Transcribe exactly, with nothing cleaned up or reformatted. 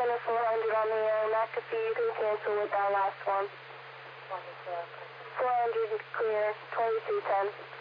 center four hundred on the air. McAfee, you can cancel with that last one. four hundred clear, twenty-two ten.